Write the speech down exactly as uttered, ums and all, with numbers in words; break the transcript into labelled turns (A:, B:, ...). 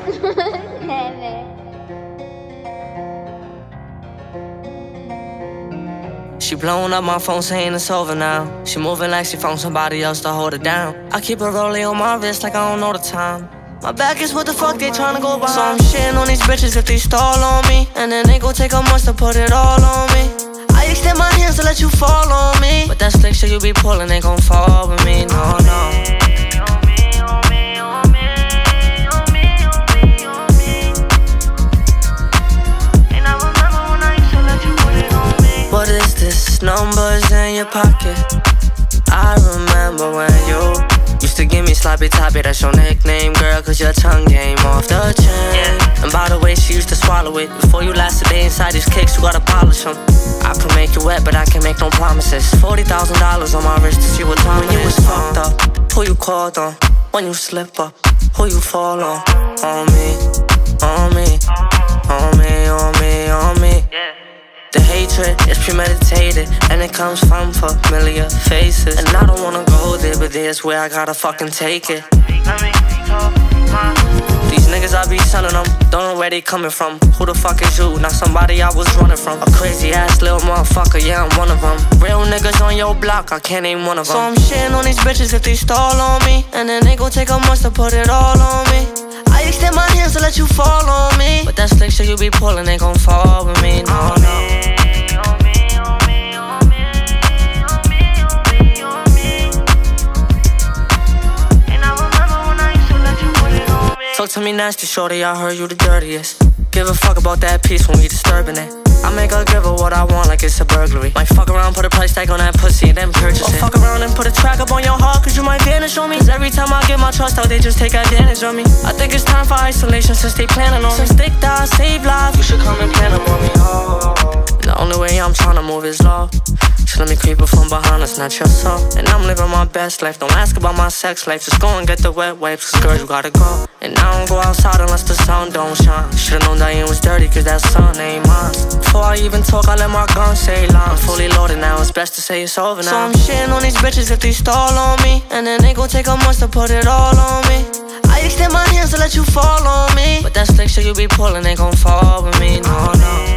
A: She blowing up my phone saying it's over now. She moving like she found somebody else to hold her down. I keep a rollie on my wrist like I don't know the time. My back is what the fuck they tryna go behind. So I'm shitting on these bitches if they stall on me, and then they gon' take a month to put it all on me. I extend my hands to let you fall on me, but that slick shit you be pulling ain't gon' fall with me, no, no. What is this? Numbers in your pocket. I remember when you used to give me sloppy toppy. That's your nickname, girl, cause your tongue came off the chain. Yeah. And by the way, she used to swallow it. Before you last a day inside these cakes, you gotta polish them. I can make you wet, but I can't make no promises. Forty thousand dollars on my wrist to see what time when you was fucked up. Who you called on? When you slip up, who you fall on? On me, on me, on me, on me, on me. The hatred is premeditated, and it comes from familiar faces. And I don't wanna go there, but there's where I gotta fucking take it. These niggas I be sending them, don't know where they coming from. Who the fuck is you? Not somebody I was running from. A crazy ass little motherfucker, yeah, I'm one of them. Real niggas on your block, I can't name one of them. So I'm shitting on these bitches if they stall on me, and then they gon' take a month to put it all on me. I extend my hands to let you fall on me, but that slick shit you be pulling ain't gon' fall with me, no, no. Talk to me nasty, shorty, I heard you the dirtiest. Give a fuck about that piece when we disturbing it. I make her give her what I want like it's a burglary. Might fuck around, put a price tag on that pussy and then purchase it. Or fuck around and put a track up on your heart, cause you might vanish on me. Cause every time I get my trust out, they just take advantage of me. I think it's time for isolation since they planning on me. Since they die, save lives, you should come and plan them on me, oh. The only way I'm tryna move is love. So let me creep up from behind and snatch your soul. And I'm living my best life, don't ask about my sex life. Just go and get the wet wipes, cause girl, you gotta go. And I don't go outside unless the sun don't shine. Should've known Diane was dirty, cause that sun ain't mine. Before I even talk, I let my gun say line. I'm fully loaded now, it's best to say it's over now. So I'm shitting on these bitches if they stall on me, and then they gon' take a month to put it all on me. I extend my hands to let you fall on me, but that slick shit you be pulling ain't gon' fall with me, no, no.